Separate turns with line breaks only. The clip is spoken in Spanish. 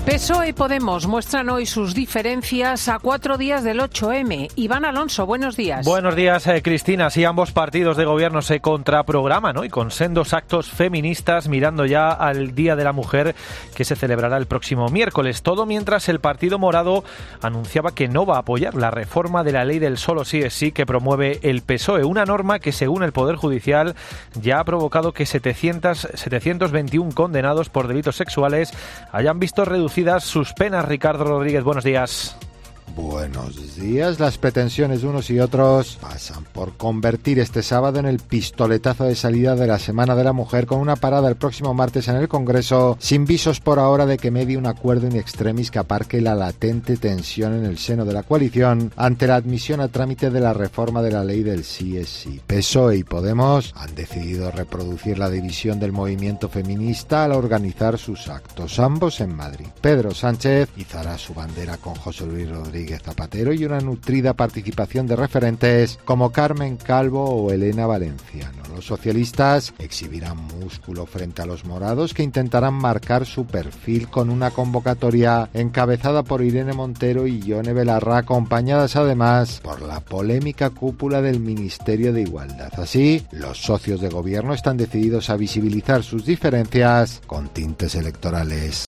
PSOE y Podemos muestran hoy sus diferencias a 4 días del 8M. Iván Alonso, buenos días.
Buenos días, Cristina. Sí, ambos partidos de gobierno se contraprograman hoy con sendos actos feministas mirando ya al Día de la Mujer que se celebrará el próximo miércoles. Todo mientras el Partido Morado anunciaba que no va a apoyar la reforma de la ley del solo sí es sí que promueve el PSOE. Una norma que, según el Poder Judicial, ya ha provocado que 721 condenados por delitos sexuales hayan visto reducidas sus penas. Ricardo Rodríguez, buenos días.
Buenos días. Las pretensiones de unos y otros pasan por convertir este sábado en el pistoletazo de salida de la Semana de la Mujer, con una parada el próximo martes en el Congreso, sin visos por ahora de que medie un acuerdo in extremis que aparque la latente tensión en el seno de la coalición ante la admisión a trámite de la reforma de la ley del sí es sí. PSOE y Podemos han decidido reproducir la división del movimiento feminista al organizar sus actos, ambos en Madrid. Pedro Sánchez izará su bandera con José Luis Rodríguez Zapatero y una nutrida participación de referentes como Carmen Calvo o Elena Valenciano. Los socialistas exhibirán músculo frente a los morados, que intentarán marcar su perfil con una convocatoria encabezada por Irene Montero y Ione Belarra, acompañadas además por la polémica cúpula del Ministerio de Igualdad. Así, los socios de gobierno están decididos a visibilizar sus diferencias con tintes electorales.